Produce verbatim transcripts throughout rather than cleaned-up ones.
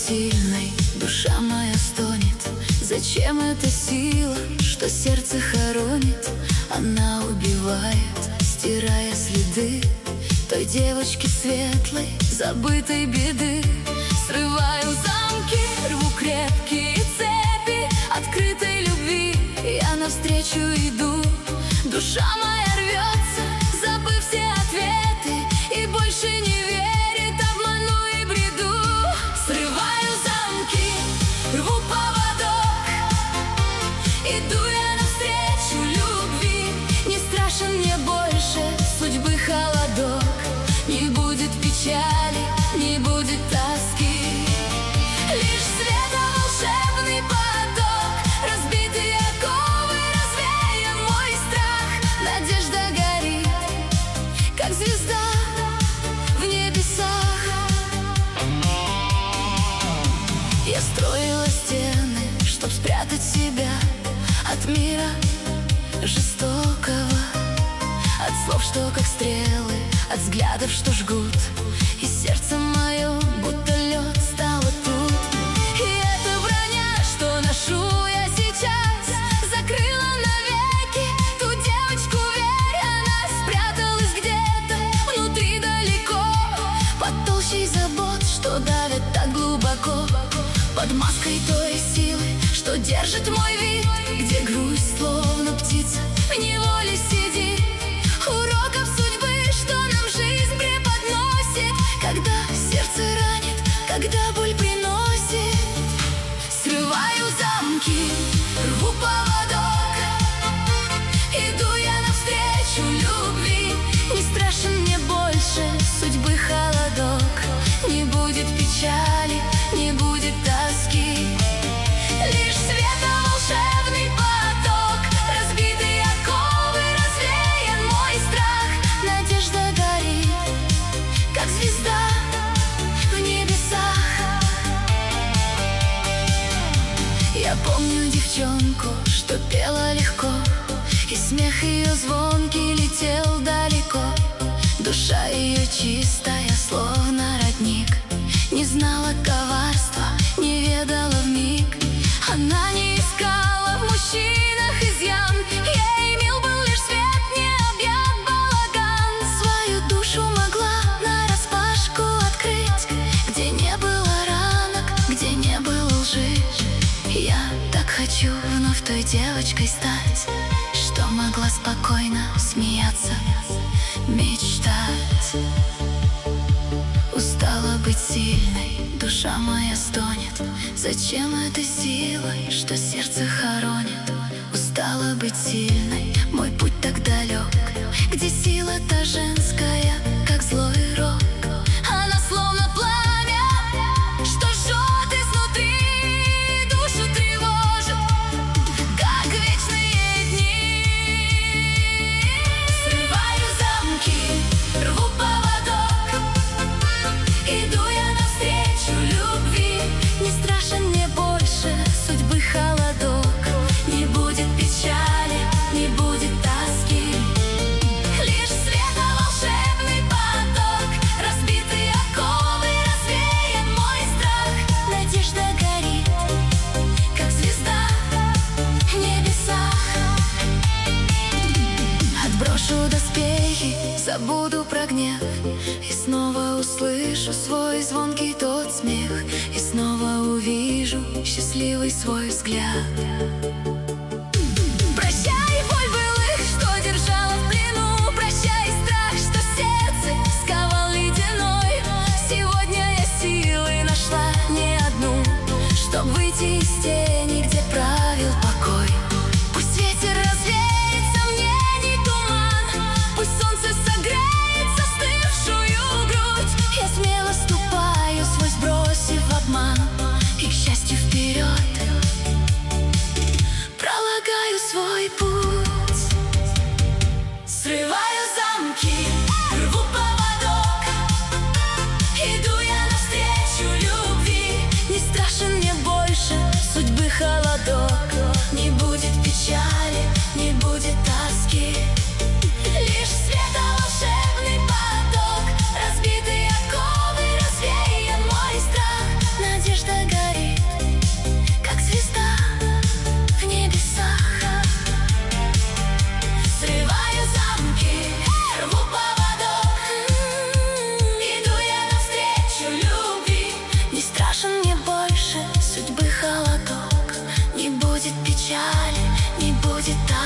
сильной, душа моя стонет. Зачем эта сила, что сердце хоронит? Она убивает, стирая следы той девочки светлой, забытой беды. Срываю замки, рву крепкие цепи открытой любви. Я навстречу иду, душа моя рвется, забыв все ответы, и больше не верит обману и бреду. Срываю замки, рву поводок, иду я навстречу любви. Не страшен мне больше судьбы холодок, не будет печали, не будет тоски. Лишь света волшебный поток, разбитые оковы развеян мой страх. Надежда горит, как звезда в небесах. Я строила стены, чтоб спрятать себя от мира жестокого, от слов, что как стрелы, от взглядов, что жгут. И сердце мое, будто лед, стало тут. И эта броня, что ношу я сейчас, закрыла навеки ту девочку, верь. Она спряталась где-то внутри далеко, под толщей забот, что давят так глубоко, под маской той силы, что держит мой вид, где грусть, словно птица, в неволе сидит. Уроков судьбы, что нам жизнь преподносит, когда сердце ранит, когда боль приносит. Срываю замки, рву поводок, иду я навстречу любви. Не страшен мне больше судьбы холодок, не будет печали, не будет тоски. Лишь света волшебный поток, разбитые оковы развеян мой страх. Надежда горит, как звезда в небесах. Я помню девчонку, что пела легко, и смех ее звонкий летел далеко. Душа ее чистая, словно родник, не знала коварства, не ведала вмиг. Она не искала в мужчинах изъян, ей мил был лишь свет, не объят балаган. Свою душу могла нараспашку открыть, где не было ранок, где не было лжи. Я так хочу вновь той девочкой стать, что могла спокойно смеяться, мечтать. Устала быть сильной, душа моя стонет. Зачем этой силой, что сердце хоронит? Устала быть сильной, мой путь так далек, где сила та женская, как злой рок. Она словно пламя, что жжет изнутри, душу тревожит, как вечные дни. Срываю замки, рву поводок, иду я навстречу любви. Не страшен мне больше судьбы холодок, не будет печали, не будет тоски. Лишь света волшебный поток, разбитые оковы развеян мой страх. Надежда горит, как звезда в небесах. Отброшу доспехи, забуду про гнев, и снова услышу свой звонкий тот смех, и снова увижу счастливый свой взгляд. Прощай, боль былых, что держала в плену, прощай, страх, что сердце сковал ледяной. Сегодня я силы нашла не одну, чтоб выйти из тени, где правил покой. Пусть ветер развеет сомнений туман, пусть солнце согреет застывшую грудь. Я смело ступаю, свой сбросив обман, и к счастью вперед пролагаю свой путь. Срываю замки, рву поводок, иду я навстречу любви. Не страшен мне больше судьбы холодок, не будет печали, не будет тоски. Лишь света волшебный поток, разбитые оковы развеян мой страх. Надежда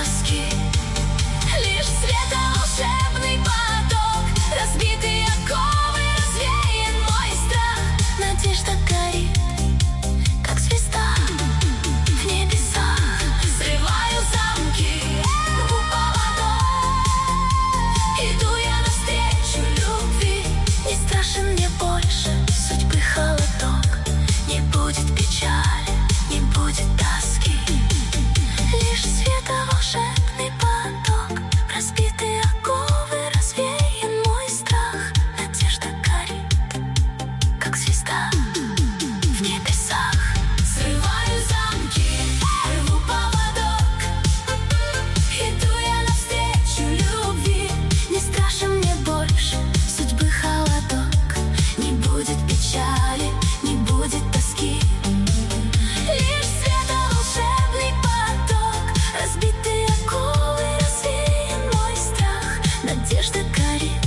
тоски. Лишь света волшебный поток, разбитые оковы развеян мой страх. Надежда горит, как звезда в небесах. Срываю замки, рву поводок, иду я навстречу любви. Не страшен мне больше судьбы холодок. Не будет печали, не будет тоски. Лишь света волшебный поток, разбитые оковы развеян мой страх. Надежда горит, как звезда в небесах. Срываю замки, рву поводок, иду я навстречу любви. Не страшен мне больше судьбы холодок. Не будет печали, не будет тоски. Лишь света волшебный поток, разбитые оковы развеян мой страх. Надежда горит,